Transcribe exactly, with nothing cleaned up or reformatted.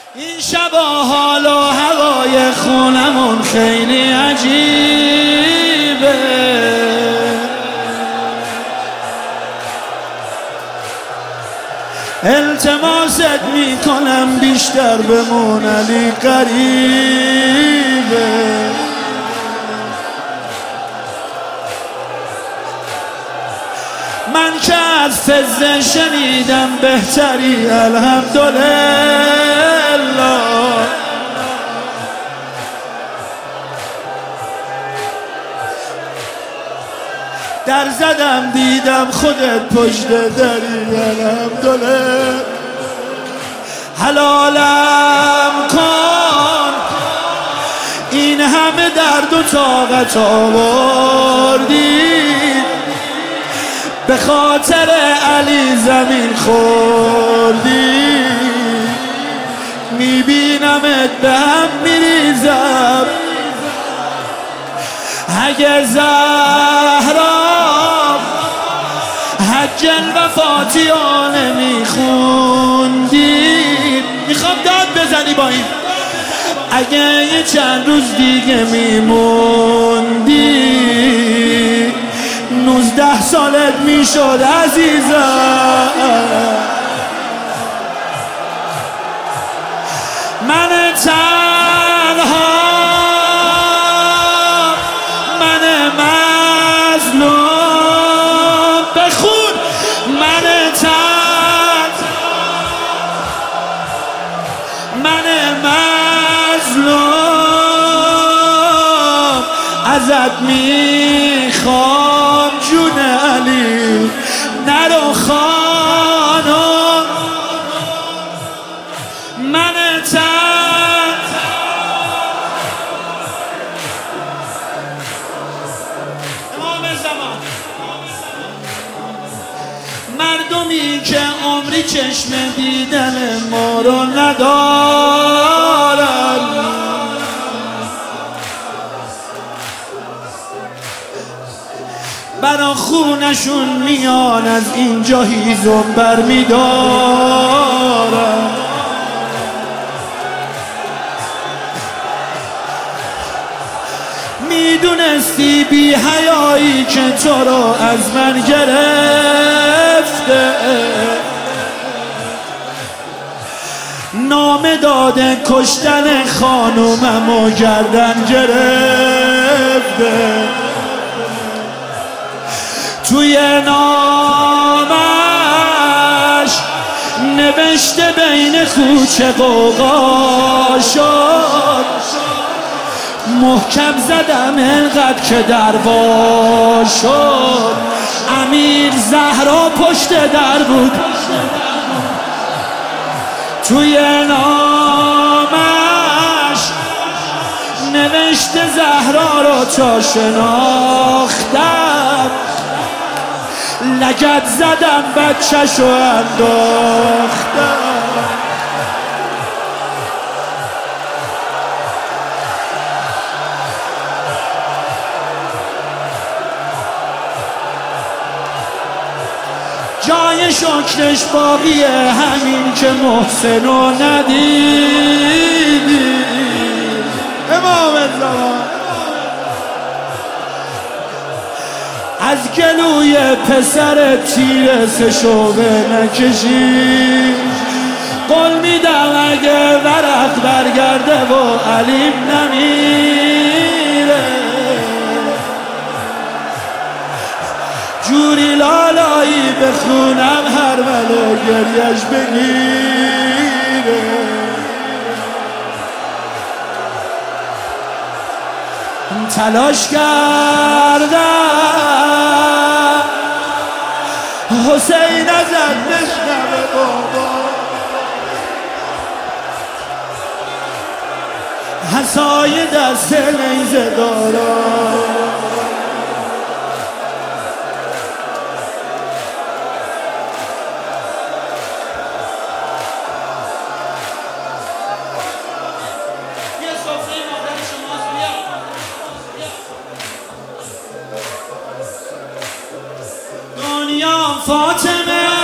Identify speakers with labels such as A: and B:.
A: این شبا حال و هوای خونمون خیلی عجیبه، التماست میکنم بیشتر بمون علی قریبه. من که از فزه شنیدم بهتری الحمدلله، در زدم دیدم خودت پشت دری الحمدلله. حلالم کن این همه درد و طاقت آوردی، به خاطر علی زمین خوردی. میبینمت به هم میریزم، اگه زهرا حج الوفاتیانه میخوندی. میخوام داد بزنی با این، اگه یه چند روز دیگه میموندی نوزده سالت میشد عزیزم. من تنها، من مظلوم، بخون من تنها، من مظلوم، ازت میخوام جون علی نرو خانم. من تنها، امام زمان، مردمی که عمری چشم دیدن ما رو ندارن، برا خونشون میان از اینجا هیزم برمیدارن. میدونستی بی حیایی که تو رو از من گرفته، نامه داده کشتن خانومم و گردن گرفته. توی نامش نوشته بین کوچه قوقا شد، محکم زدم انقدر که دروا شد. امیر زهرا پشت در بود، توی نامش نوشته زهرا رو تا شناختم، لگد زدم بچه‌شو انداختم. جای شکرش باقیه همین که محسنو ندیدی. امام زمان از گلوی پسر تیر سه شعبه نکشی. قول میدم اگه ورق برگرده و علیم نمیره، جوری لالایی بخونم هر ولو گریش بگیره. تلاش کردم حسین ازت بشنوه بابا، حسای دست نیزه دارم. فاطمه